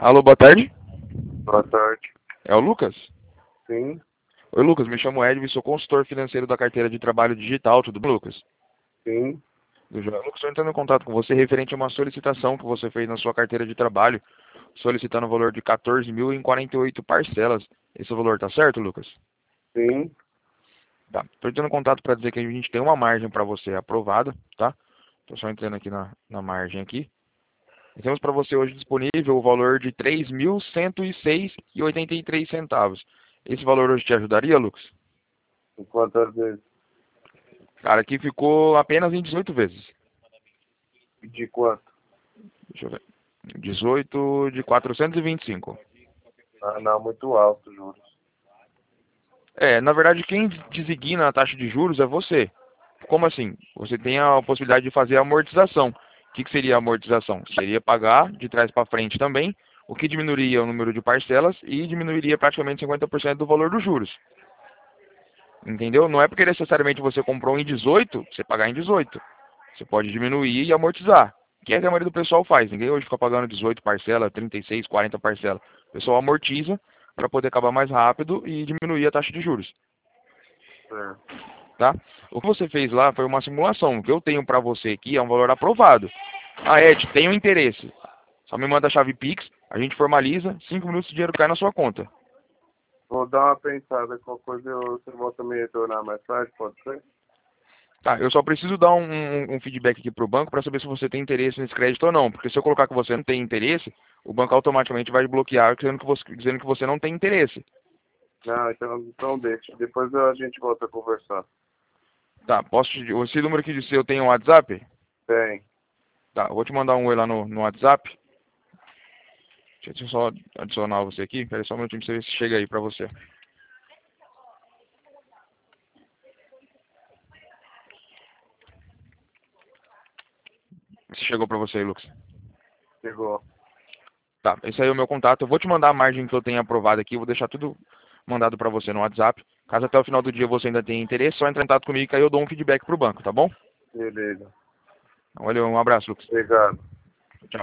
Alô, boa tarde. Boa tarde. É o Lucas? Sim, Oi, Lucas, me chamo Edwin, sou consultor financeiro da carteira de trabalho digital, tudo bem, Lucas? sim. Lucas, estou entrando em contato com você referente a uma solicitação que você fez na sua carteira de trabalho, solicitando o valor de 14 mil em 48 parcelas. Esse é o valor tá certo, Lucas? Sim. Tá. Estou entrando em contato para dizer que a gente tem uma margem para você aprovada, tá? Estou só entrando aqui na margem aqui. E temos para você hoje disponível o valor de 3.106,83 centavos. Esse valor hoje te ajudaria, Lucas? E quantas vezes? Cara, aqui ficou apenas em 18 vezes. De quanto? Deixa eu ver. 18 de 425. Ah, não, muito alto, juros. Na verdade, quem designa a taxa de juros é você. Como assim? Você tem a possibilidade de fazer a amortização. O que seria a amortização? Seria pagar de trás para frente também, o que diminuiria o número de parcelas e diminuiria praticamente 50% do valor dos juros. Entendeu? Não é porque necessariamente você comprou em 18, você pagar em 18. Você pode diminuir e amortizar. Que é o que a maioria do pessoal faz. Ninguém hoje fica pagando 18 parcelas, 36, 40 parcelas. O pessoal amortiza para poder acabar mais rápido e diminuir a taxa de juros. Certo. Tá? O que você fez lá foi uma simulação. O que eu tenho para você aqui é um valor aprovado. Ah, Ed, tenho interesse. Só me manda a chave Pix, a gente formaliza, 5 minutos de dinheiro cai na sua conta. Vou dar uma pensada, qualquer coisa você volta a me retornar mais tarde, pode ser? Tá, eu só preciso dar um feedback aqui pro banco para saber se você tem interesse nesse crédito ou não. Porque se eu colocar que você não tem interesse, o banco automaticamente vai bloquear dizendo que você não tem interesse. Não, então deixa. Depois a gente volta a conversar. Tá, esse número aqui de seu tem um WhatsApp? Tem. Tá, eu vou te mandar um oi lá no WhatsApp. Deixa eu só adicionar você aqui. Pera aí só um minutinho pra você ver se chega aí pra você. Se chegou pra você aí, Lucas. Chegou. Tá, esse aí é o meu contato. Eu vou te mandar a margem que eu tenho aprovada aqui. Vou deixar tudo mandado pra você no WhatsApp. Caso até o final do dia você ainda tenha interesse, só entrar em contato comigo que aí eu dou um feedback pro banco, tá bom? Beleza. Olha, um abraço, Lucas. Obrigado.